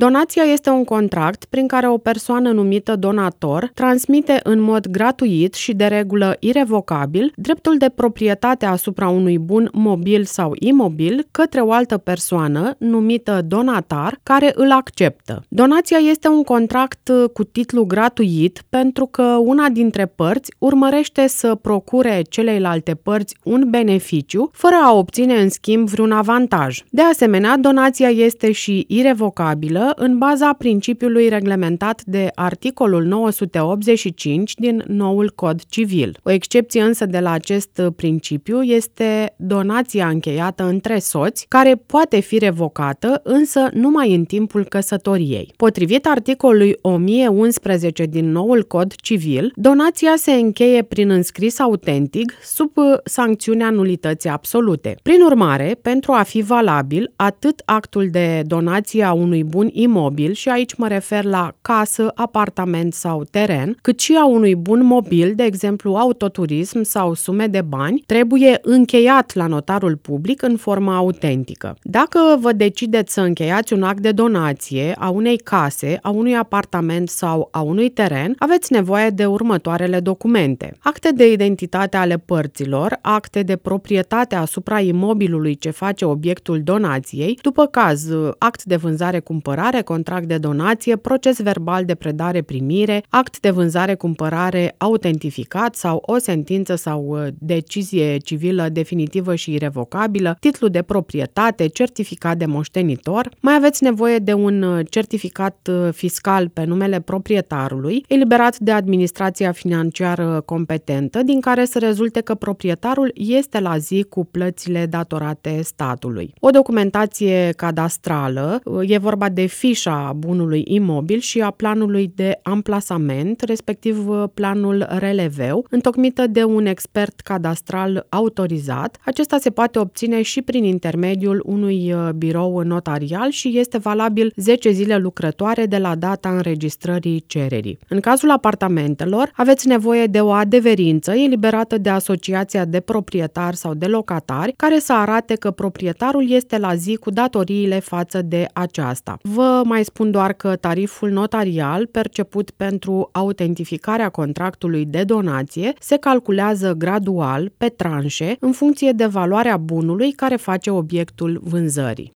Donația este un contract prin care o persoană numită donator transmite în mod gratuit și de regulă irevocabil dreptul de proprietate asupra unui bun mobil sau imobil către o altă persoană numită donatar care îl acceptă. Donația este un contract cu titlu gratuit pentru că una dintre părți urmărește să procure celeilalte părți un beneficiu fără a obține în schimb vreun avantaj. De asemenea, donația este și irevocabilă în baza principiului reglementat de articolul 985 din noul Cod Civil. O excepție însă de la acest principiu este donația încheiată între soți, care poate fi revocată, însă numai în timpul căsătoriei. Potrivit articolului 1011 din noul Cod Civil, donația se încheie prin înscris autentic sub sancțiunea nulității absolute. Prin urmare, pentru a fi valabil, atât actul de donație a unui bun imobil, și aici mă refer la casă, apartament sau teren, cât și a unui bun mobil, de exemplu autoturism sau sume de bani, trebuie încheiat la notarul public în formă autentică. Dacă vă decideți să încheiați un act de donație a unei case, a unui apartament sau a unui teren, aveți nevoie de următoarele documente: acte de identitate ale părților, acte de proprietate asupra imobilului ce face obiectul donației, după caz, act de vânzare-cumpărare, contract de donație, proces verbal de predare-primire, act de vânzare-cumpărare autentificat sau o sentință sau decizie civilă definitivă și irevocabilă, titlu de proprietate, certificat de moștenitor. Mai aveți nevoie de un certificat fiscal pe numele proprietarului, eliberat de administrația financiară competentă, din care să rezulte că proprietarul este la zi cu plățile datorate statului. O documentație cadastrală, e vorba de fișa bunului imobil și a planului de amplasament, respectiv planul releveu, întocmită de un expert cadastral autorizat. Acesta se poate obține și prin intermediul unui birou notarial și este valabil 10 zile lucrătoare de la data înregistrării cererii. În cazul apartamentelor, aveți nevoie de o adeverință eliberată de asociația de proprietari sau de locatari, care să arate că proprietarul este la zi cu datoriile față de aceasta. Vă mai spun doar că tariful notarial perceput pentru autentificarea contractului de donație se calculează gradual, pe tranșe, în funcție de valoarea bunului care face obiectul vânzării.